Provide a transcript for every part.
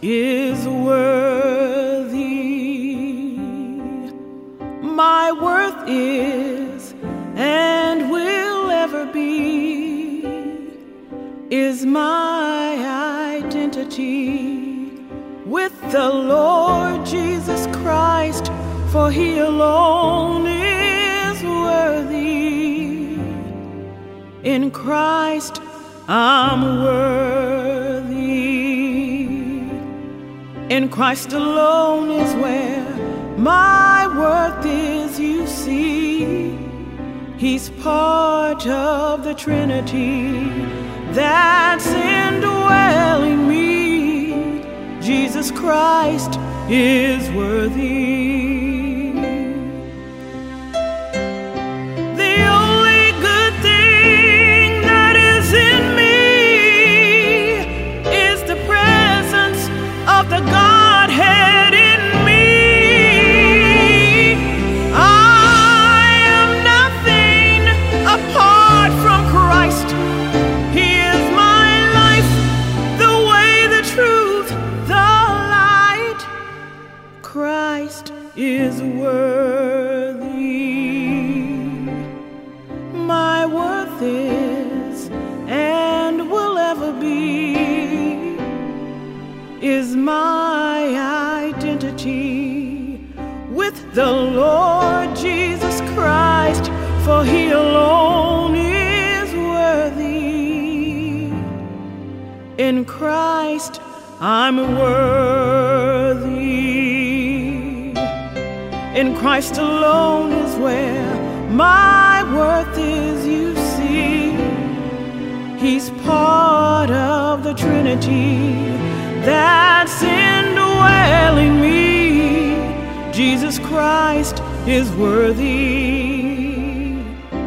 is worthy. My worth is and will ever be, is my identity with the Lord Jesus Christ, for He alone is worthy. In Christ I'm worthy. In Christ alone is where my worth is, you see. He's part of the Trinity that's indwelling me. Jesus Christ is worthy. The only good thing that is in me is the presence of the Godhead in me. I am nothing apart from Christ. He is my life, the way, the truth, the light. Christ is worthy. My worth is and will ever be, is my identity with the Lord Jesus Christ, for He alone is worthy. In Christ I'm worthy. In Christ alone is where my worth is, you see. He's part of the Trinity that's indwelling me. Jesus Christ is worthy.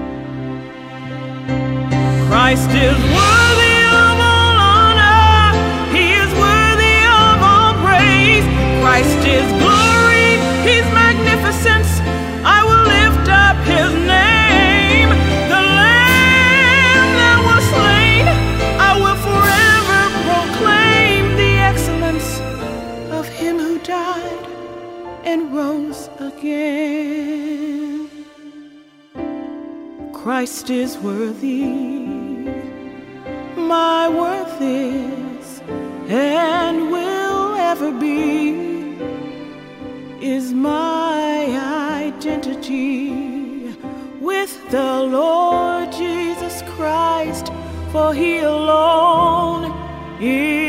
Christ is worthy of all honor. He is worthy of all praise. Christ is glory. He's magnificence. I will lift up His name. The Lamb that was slain, I will forever proclaim the excellence of Him who died and rose again. Christ is worthy. My worth is and will ever be, is my identity with the Lord Jesus Christ, for He alone is